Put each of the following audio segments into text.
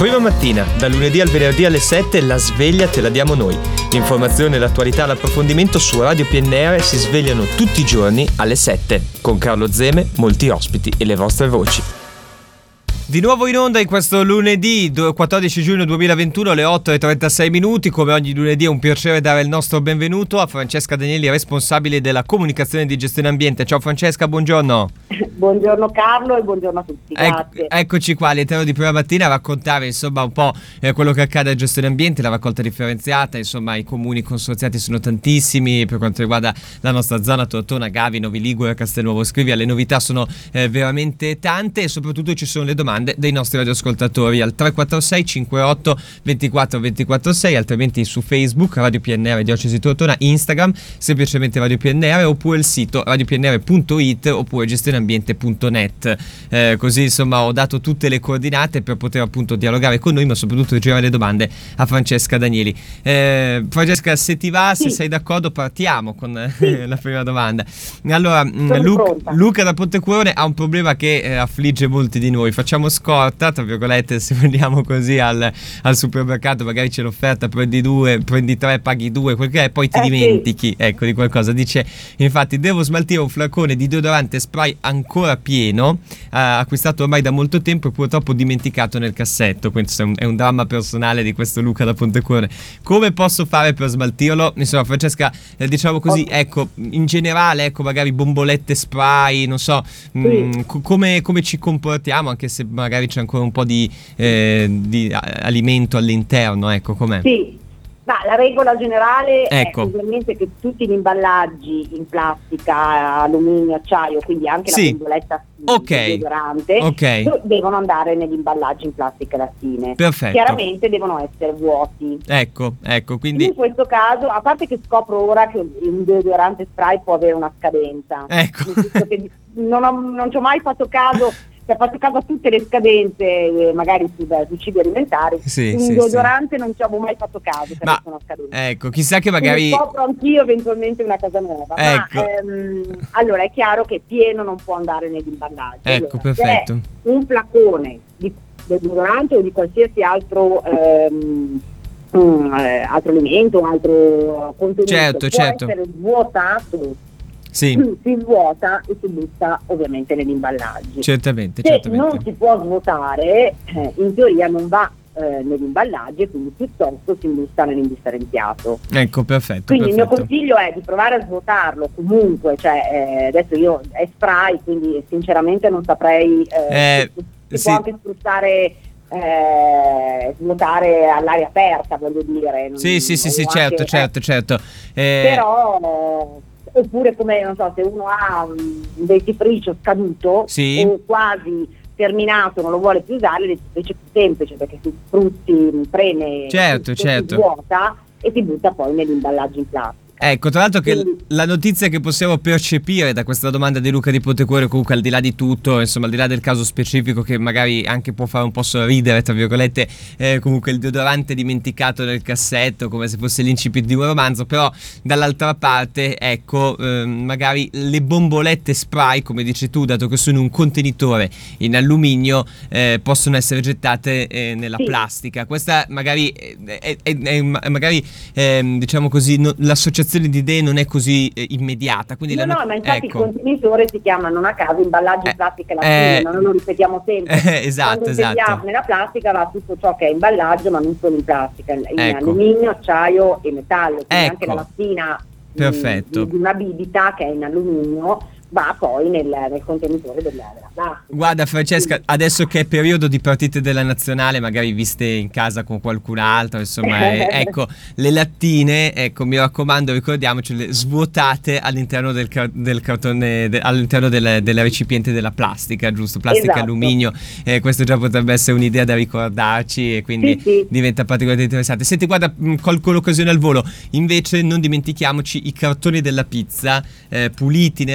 Prima mattina, dal lunedì al venerdì alle 7, la sveglia te la diamo noi. L'informazione, l'attualità, l'approfondimento su Radio PNR si svegliano tutti i giorni alle 7. Con Carlo Zeme, molti ospiti e le vostre voci. Di nuovo in onda in questo lunedì 14 giugno 2021 alle 8:36 minuti. Come ogni lunedì è un piacere dare il nostro benvenuto a Francesca Danieli, responsabile della comunicazione di gestione ambiente. Ciao Francesca, buongiorno. Buongiorno Carlo e buongiorno a tutti, grazie. Eccoci qua all'interno di Prima Mattina a raccontare insomma un po' quello che accade a gestione ambiente, la raccolta differenziata. Insomma, i comuni consorziati sono tantissimi per quanto riguarda la nostra zona, Tortona, Gavi, Novi Ligure, Castelnuovo Scrivia. Le novità sono veramente tante e soprattutto ci sono le domande dei nostri radioascoltatori al 346 58 24 24 6, altrimenti su Facebook Radio PNR Diocesi Tortona, Instagram semplicemente Radio PNR, oppure il sito radiopnr.it oppure gestioneambiente.net. Così insomma ho dato tutte le coordinate per poter appunto dialogare con noi, ma soprattutto girare le domande a Francesca Danieli. Francesca, se ti va, se sei d'accordo, partiamo con la prima domanda. Allora, Luca da Pontecuorone ha un problema che affligge molti di noi. Facciamo scorta, tra virgolette, se vogliamo così, al supermercato, magari c'è l'offerta, prendi 2, prendi 3, paghi 2, quel che è, poi ti dimentichi ecco di qualcosa. Dice infatti: devo smaltire un flacone di deodorante spray ancora pieno, acquistato ormai da molto tempo e purtroppo dimenticato nel cassetto. Questo è un dramma personale di questo Luca da Pontecuorone. Come posso fare per smaltirlo? Insomma, Francesca, diciamo così, ecco, in generale, ecco, magari bombolette spray, non so, come ci comportiamo, anche se magari c'è ancora un po' di alimento all'interno, ecco, com'è? Sì, ma la regola generale è ovviamente che tutti gli imballaggi in plastica, alluminio, acciaio, quindi anche la bomboletta deodorante, devono andare negli imballaggi in plastica e lattine. Perfetto. Chiaramente devono essere vuoti. Ecco, quindi in questo caso, a parte che scopro ora che un deodorante spray può avere una scadenza. Ecco. Che non ci ho mai fatto caso. Se fatto caso a tutte le scadenze, magari sui cibi alimentari, un deodorante non ci avevo mai fatto caso. Ecco, chissà che magari scopro anch'io eventualmente una cosa nuova. Ecco. Allora è chiaro che pieno non può andare negli imballaggi. Ecco, allora, perfetto. Se è un flacone di deodorante o di qualsiasi altro altro alimento, altro contenuto, può essere svuotato. Si svuota e si butta ovviamente negli imballaggi. Certamente. Non si può svuotare, in teoria non va negli imballaggi, quindi piuttosto si butta nell'indifferenziato. Ecco, perfetto. Quindi il mio consiglio è di provare a svuotarlo comunque, cioè adesso io è spray, quindi sinceramente non saprei, si può anche spruzzare, svuotare all'aria aperta, voglio dire. Certo. Però oppure come, non so, se uno ha un dentifricio scaduto o quasi terminato, non lo vuole più usare, invece è più semplice perché si spruzzi, preme, si svuota e si butta poi negli imballaggi in plastica. Ecco, tra l'altro che la notizia che possiamo percepire da questa domanda di Luca di Pontecuorone, comunque al di là di tutto, insomma al di là del caso specifico che magari anche può fare un po' sorridere, tra virgolette, comunque il deodorante dimenticato nel cassetto come se fosse l'incipit di un romanzo, però dall'altra parte, ecco, magari le bombolette spray, come dici tu, dato che sono un contenitore in alluminio, possono essere gettate nella plastica. Questa magari diciamo così, l'associazione di idee non è così immediata, quindi ma infatti il contenitore si chiama, non a caso, imballaggio in plastica e lattina, non lo ripetiamo sempre. Esatto. Nella plastica va tutto ciò che è imballaggio, ma non solo in plastica, in alluminio, acciaio e metallo, quindi anche la lattina di una bibita che è in alluminio va poi nel contenitore della plastica. Guarda Francesca, adesso che è periodo di partite della nazionale, magari viste in casa con qualcun altro, insomma, ecco, le lattine, ecco, mi raccomando, ricordiamocele, svuotate all'interno del cartone, all'interno del recipiente della plastica, giusto? Plastica, alluminio, questo già potrebbe essere un'idea da ricordarci e quindi diventa particolarmente interessante. Senti, guarda, colgo l'occasione al volo, invece non dimentichiamoci i cartoni della pizza, puliti nella carta,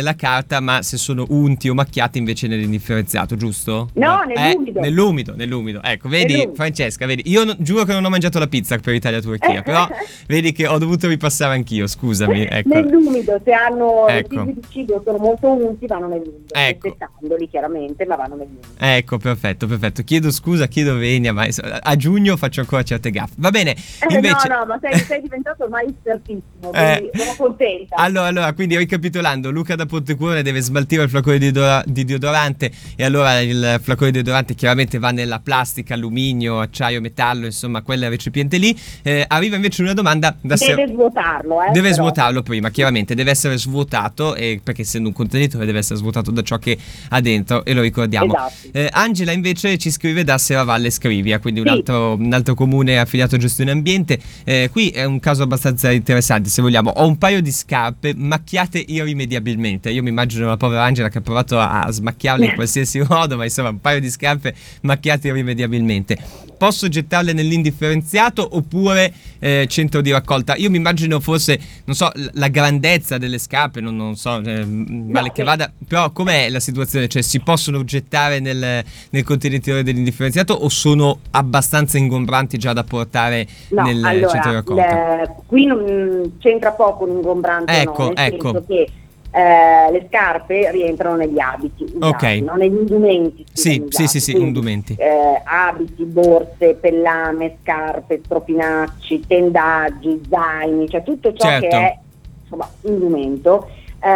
carta, ma se sono unti o macchiati invece nell'indifferenziato, giusto? No, nell'umido. Ecco, vedi Francesca, vedi, io giuro che non ho mangiato la pizza per Italia-Turchia, però vedi che ho dovuto ripassare anch'io, scusami. Ecco. Nell'umido, se hanno i tipi di cibo sono molto unti, vanno nell'umido, aspettandoli chiaramente, ma vanno nell'umido. Ecco, perfetto. Chiedo scusa, chiedo venia, ma a giugno faccio ancora certe gaffe. Va bene, invece... No, ma sei diventato ormai espertissimo, quindi sono contenta. Allora, quindi ricapitolando, Luca da Pontecuore deve smaltire il flacone di deodorante, e allora il flacone di deodorante chiaramente va nella plastica, alluminio, acciaio, metallo, insomma quel recipiente lì. Arriva invece una domanda deve svuotarlo, deve svuotarlo prima, chiaramente deve essere svuotato, perché essendo un contenitore deve essere svuotato da ciò che ha dentro, e lo ricordiamo. Esatto. Angela invece ci scrive da Serravalle Scrivia, quindi un altro comune affiliato a gestione ambiente. Qui è un caso abbastanza interessante, se vogliamo. Ho un paio di scarpe macchiate irrimediabilmente. Io mi immagino la povera Angela che ha provato a smacchiarle in qualsiasi modo, ma insomma un paio di scarpe macchiate irrimediabilmente. Posso gettarle nell'indifferenziato oppure centro di raccolta? Io mi immagino forse, non so, la grandezza delle scarpe, non so, male che vada, però com'è la situazione? Cioè si possono gettare nel contenitore dell'indifferenziato o sono abbastanza ingombranti già da portare nel centro di raccolta? Qui non c'entra poco un ingombrante, ecco. senso che le scarpe rientrano negli abiti usati, non negli indumenti. Sì, quindi, indumenti. Abiti, borse, pellame, scarpe, stropinacci, tendaggi, zaini, cioè tutto ciò che è insomma indumento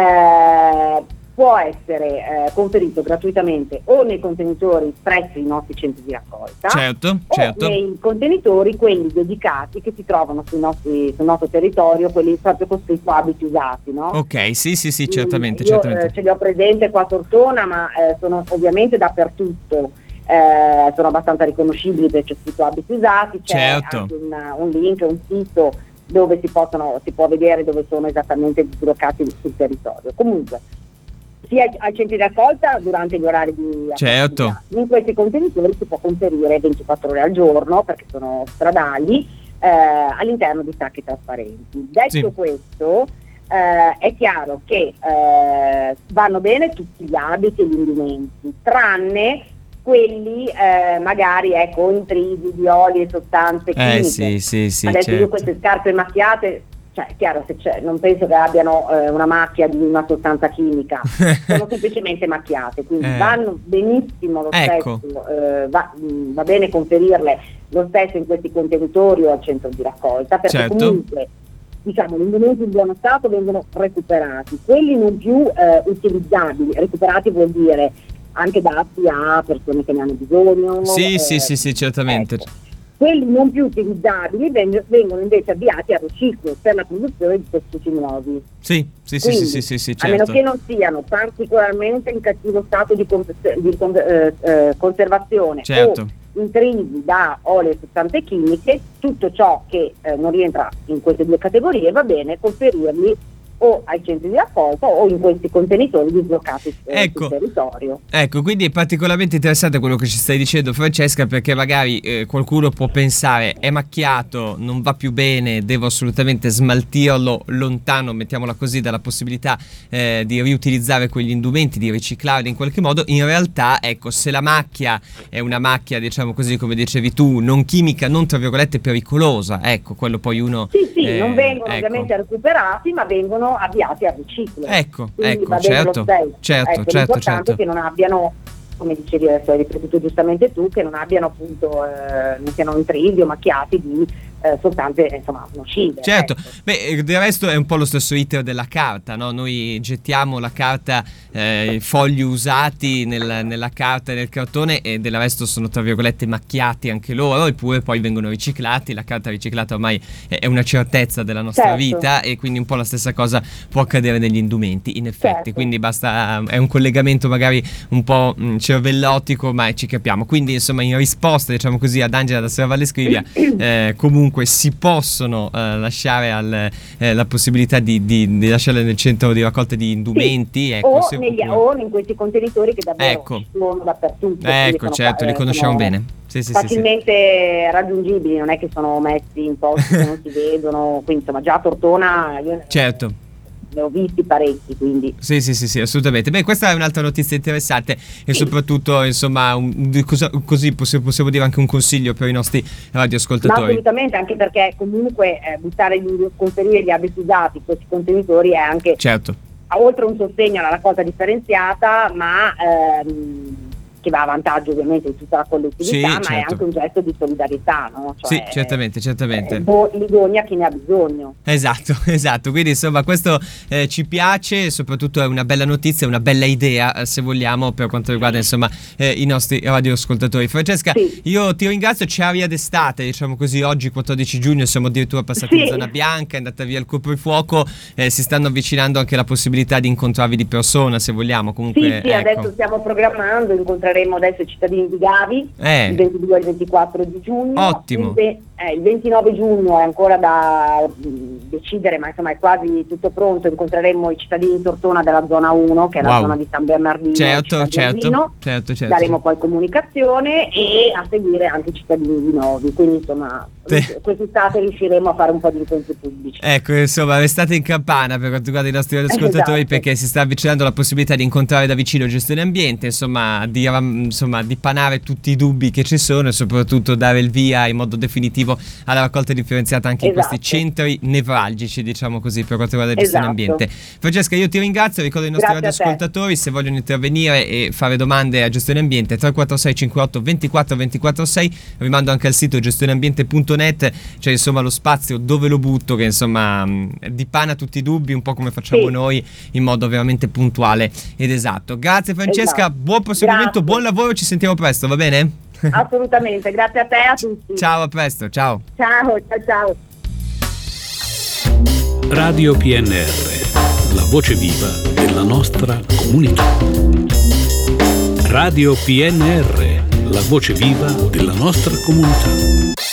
può essere conferito gratuitamente o nei contenitori presso i nostri centri di raccolta, certo. nei contenitori, quelli dedicati che si trovano sul nostro territorio, quelli proprio costruiti abiti usati, no? Ok, sì, certamente. Io ce li ho presente qua a Tortona, ma sono ovviamente dappertutto. Sono abbastanza riconoscibili perché c'è scritto abiti usati, c'è anche un link, un sito dove si può vedere dove sono esattamente dislocati sul territorio. Comunque sia ai centri di raccolta durante gli orari di attività. In questi contenitori si può conferire 24 ore al giorno, perché sono stradali, all'interno di sacchi trasparenti. Detto questo, è chiaro che vanno bene tutti gli abiti e gli indumenti, tranne quelli magari intrisi di oli e sostanze chimiche. Adesso io queste scarpe macchiate, cioè è chiaro, non penso che abbiano una macchia di una sostanza chimica, sono semplicemente macchiate, quindi vanno benissimo lo stesso, va bene conferirle lo stesso in questi contenitori o al centro di raccolta, perché comunque diciamo gli indumenti in buono stato vengono recuperati, quelli non più utilizzabili, recuperati vuol dire anche dati a persone che ne hanno bisogno. Sì, certamente. Quelli non più utilizzabili vengono invece avviati al riciclo per la produzione di tessuti nuovi. Sì, certo. A meno che non siano particolarmente in cattivo stato di conservazione o intrisi da olio e sostanze chimiche, tutto ciò che non rientra in queste due categorie va bene conferirli o ai centri di raccolta o in questi contenitori dislocati sul territorio. Ecco, quindi è particolarmente interessante quello che ci stai dicendo, Francesca, perché magari qualcuno può pensare è macchiato, non va più bene, devo assolutamente smaltirlo lontano, mettiamola così, dalla possibilità di riutilizzare quegli indumenti, di riciclarli in qualche modo. In realtà, ecco, se la macchia è una macchia, diciamo così, come dicevi tu, non chimica, non tra virgolette pericolosa, ecco, quello poi uno... Sì, non vengono ovviamente recuperati, ma vengono avviati al riciclo. Certo. L'importante è che non abbiano, come dicevi adesso, hai ripetuto giustamente tu, che non abbiano appunto non siano intrisi o macchiati di sostanze insomma nocive. Certo, del resto è un po' lo stesso iter della carta, no? Noi gettiamo la carta, i fogli usati nella carta e nel cartone, e del resto sono tra virgolette macchiati anche loro, eppure poi vengono riciclati. La carta riciclata ormai è una certezza della nostra vita, e quindi un po' la stessa cosa può accadere negli indumenti, in effetti. Quindi basta, è un collegamento magari un po' cervellotico, ma ci capiamo. Quindi insomma, in risposta, diciamo così, ad Angela da Serravalle Scrivia, comunque si possono lasciare la possibilità di lasciarle nel centro di raccolta di indumenti, o in questi contenitori che davvero sono dappertutto. Certo, li conosciamo bene. Facilmente raggiungibili, non è che sono messi in posti che non si vedono, quindi insomma già a Tortona ne ho visti parecchi, quindi sì, assolutamente. Beh, questa è un'altra notizia interessante e soprattutto, insomma, così possiamo dire anche un consiglio per i nostri radioascoltatori. Ma assolutamente, anche perché comunque conferire gli abiti usati, questi contenitori è anche, certo, oltre un sostegno alla raccolta differenziata, ma che va a vantaggio ovviamente di tutta la collettività, ma certo, è anche un gesto di solidarietà, no? Cioè, sì, certamente. Ligoni a chi ne ha bisogno. Esatto, quindi insomma questo ci piace, soprattutto è una bella notizia, una bella idea, se vogliamo, per quanto riguarda insomma i nostri radioascoltatori. Francesca, io ti ringrazio, c'è aria d'estate, diciamo così, oggi 14 giugno siamo addirittura passati in zona bianca, è andata via il coprifuoco, si stanno avvicinando anche la possibilità di incontrarvi di persona, se vogliamo. Comunque, sì, ecco. Adesso stiamo programmando, incontreremo adesso i cittadini di Gavi il 22 e il 24 di giugno. Ottimo. Il 29 giugno è ancora da decidere, ma insomma è quasi tutto pronto. Incontreremo i cittadini di Tortona della zona 1, che è la zona di San Bernardino. Certo. Daremo poi comunicazione e a seguire anche i cittadini di Novi. Quindi insomma quest'estate riusciremo a fare un po' di incontri pubblici. Ecco, insomma, restate in campana per quanto riguarda i nostri ascoltatori, perché si sta avvicinando la possibilità di incontrare da vicino gestione ambiente, insomma, di panare tutti i dubbi che ci sono e soprattutto dare il via in modo definitivo alla raccolta differenziata anche in questi centri nevralgici, diciamo così, per quanto riguarda la gestione ambiente. Francesca, io ti ringrazio, ricordo ai nostri radioascoltatori, se vogliono intervenire e fare domande a gestione ambiente, 346 58 24 24 6, rimando anche al sito gestioneambiente.net, c'è insomma lo spazio dove lo butto, che insomma dipana tutti i dubbi, un po' come facciamo noi, in modo veramente puntuale ed esatto. Grazie Francesca, buon proseguimento, buon lavoro, ci sentiamo presto, va bene? Assolutamente, grazie a te e a tutti. Ciao, a presto, ciao. Ciao. Radio PNR, la voce viva della nostra comunità. Radio PNR, la voce viva della nostra comunità.